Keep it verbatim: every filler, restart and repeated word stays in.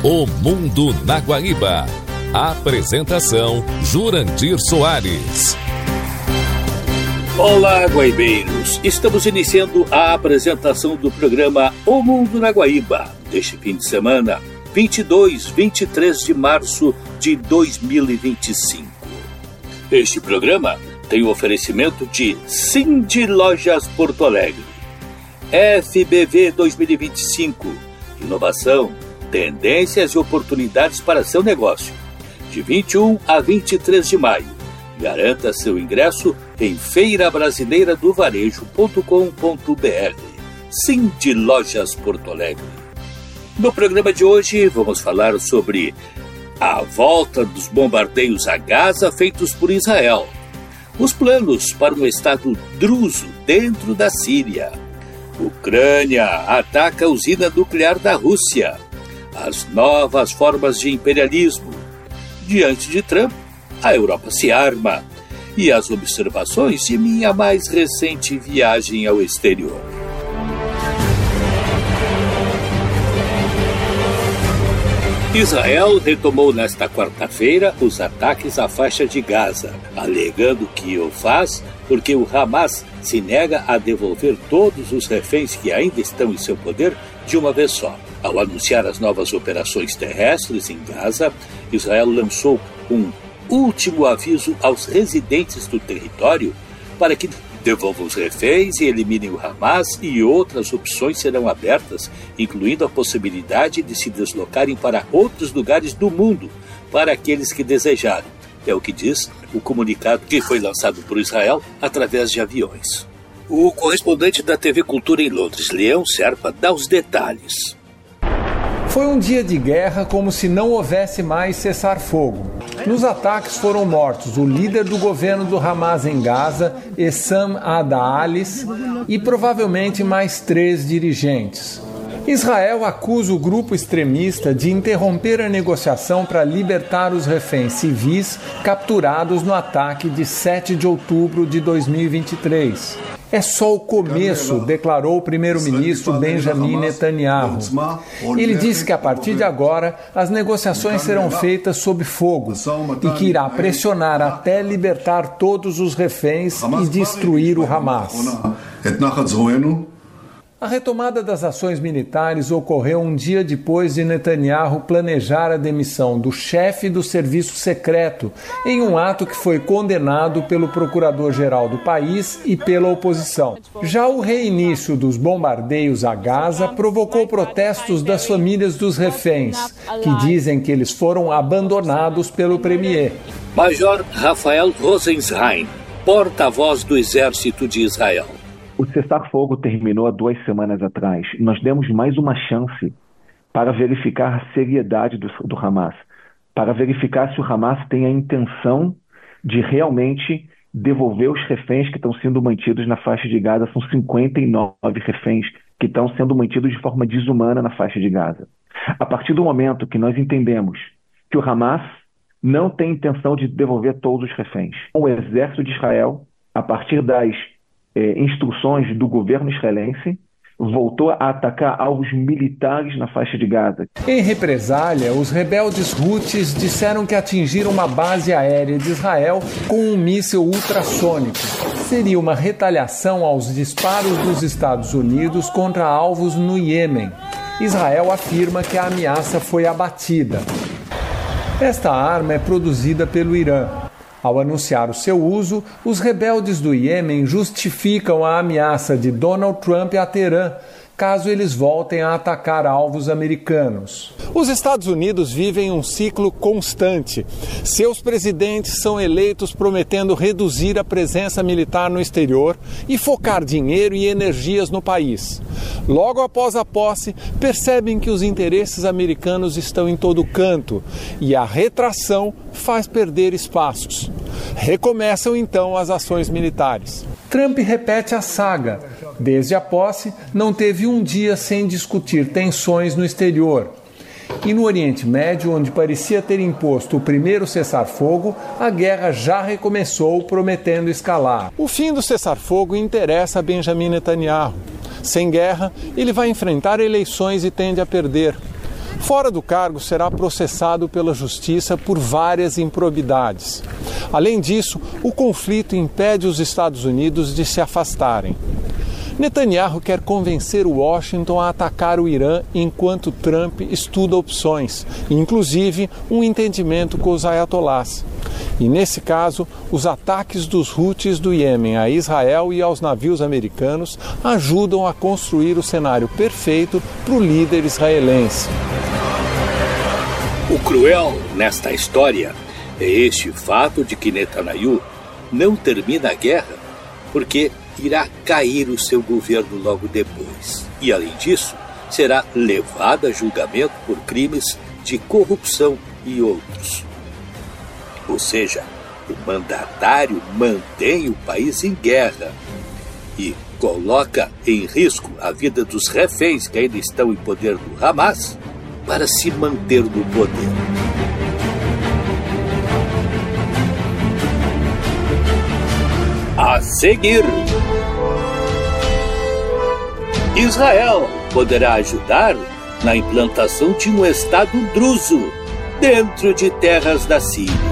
O Mundo na Guaíba. Apresentação Jurandir Soares. Olá, guaibeiros! Estamos iniciando a apresentação do programa O Mundo na Guaíba, deste fim de semana, vinte e dois, vinte e três de março de dois mil e vinte e cinco. Este programa tem o oferecimento de Cindy Lojas Porto Alegre, F B V dois mil e vinte e cinco, inovação, tendências e oportunidades para seu negócio, de vinte e um a vinte e três de maio. Garanta seu ingresso em feira brasileira do varejo ponto com ponto br. Cindy Lojas Porto Alegre. No programa de hoje vamos falar sobre a volta dos bombardeios a Gaza feitos por Israel, os planos para um estado druso dentro da Síria, Ucrânia ataca a usina nuclear da Rússia, as novas formas de imperialismo. Diante de Trump, a Europa se arma e as observações de minha mais recente viagem ao exterior. Israel retomou nesta quarta-feira os ataques à faixa de Gaza, alegando que o faz porque o Hamas se nega a devolver todos os reféns que ainda estão em seu poder de uma vez só. Ao anunciar as novas operações terrestres em Gaza, Israel lançou um último aviso aos residentes do território para que devolvam os reféns e eliminem o Hamas, e outras opções serão abertas, incluindo a possibilidade de se deslocarem para outros lugares do mundo para aqueles que desejarem. É o que diz o comunicado que foi lançado por Israel através de aviões. O correspondente da T V Cultura em Londres, Leão Serpa, dá os detalhes. Foi um dia de guerra como se não houvesse mais cessar-fogo. Nos ataques foram mortos o líder do governo do Hamas em Gaza, Essam Adaalis, e provavelmente mais três dirigentes. Israel acusa o grupo extremista de interromper a negociação para libertar os reféns civis capturados no ataque de sete de outubro de dois mil e vinte e três. É só o começo, declarou o primeiro-ministro Benjamin Netanyahu. Ele disse que a partir de agora as negociações serão feitas sob fogo e que irá pressionar até libertar todos os reféns e destruir o Hamas. A retomada das ações militares ocorreu um dia depois de Netanyahu planejar a demissão do chefe do serviço secreto, em um ato que foi condenado pelo procurador-geral do país e pela oposição. Já o reinício dos bombardeios a Gaza provocou protestos das famílias dos reféns, que dizem que eles foram abandonados pelo premier. Major Rafael Rosensheim, porta-voz do Exército de Israel. O cessar-fogo terminou há duas semanas atrás. Nós demos mais uma chance para verificar a seriedade do, do Hamas, para verificar se o Hamas tem a intenção de realmente devolver os reféns que estão sendo mantidos na faixa de Gaza. São cinquenta e nove reféns que estão sendo mantidos de forma desumana na faixa de Gaza. A partir do momento que nós entendemos que o Hamas não tem intenção de devolver todos os reféns, o exército de Israel, a partir das Eh, instruções do governo israelense, voltou a atacar alvos militares na faixa de Gaza. Em represália, os rebeldes Houthis disseram que atingiram uma base aérea de Israel com um míssil ultrassônico. Seria uma retaliação aos disparos dos Estados Unidos contra alvos no Iêmen. Israel afirma que a ameaça foi abatida. Esta arma é produzida pelo Irã. Ao anunciar o seu uso, os rebeldes do Iêmen justificam a ameaça de Donald Trump a Teherã, caso eles voltem a atacar alvos americanos. Os Estados Unidos vivem um ciclo constante. Seus presidentes são eleitos prometendo reduzir a presença militar no exterior e focar dinheiro e energias no país. Logo após a posse, percebem que os interesses americanos estão em todo canto e a retração faz perder espaços. Recomeçam então as ações militares. Trump repete a saga. Desde a posse, não teve um dia sem discutir tensões no exterior. E no Oriente Médio, onde parecia ter imposto o primeiro cessar-fogo, a guerra já recomeçou, prometendo escalar. O fim do cessar-fogo interessa a Benjamin Netanyahu. Sem guerra, ele vai enfrentar eleições e tende a perder. Fora do cargo, será processado pela justiça por várias improbidades. Além disso, o conflito impede os Estados Unidos de se afastarem. Netanyahu quer convencer Washington a atacar o Irã enquanto Trump estuda opções, inclusive um entendimento com os ayatolás. E nesse caso, os ataques dos Houthis do Iêmen a Israel e aos navios americanos ajudam a construir o cenário perfeito para o líder israelense. O cruel nesta história é este fato de que Netanyahu não termina a guerra porque irá cair o seu governo logo depois. E, além disso, será levado a julgamento por crimes de corrupção e outros. Ou seja, o mandatário mantém o país em guerra e coloca em risco a vida dos reféns que ainda estão em poder do Hamas para se manter no poder. A seguir, Israel poderá ajudar na implantação de um Estado druso dentro de terras da Síria.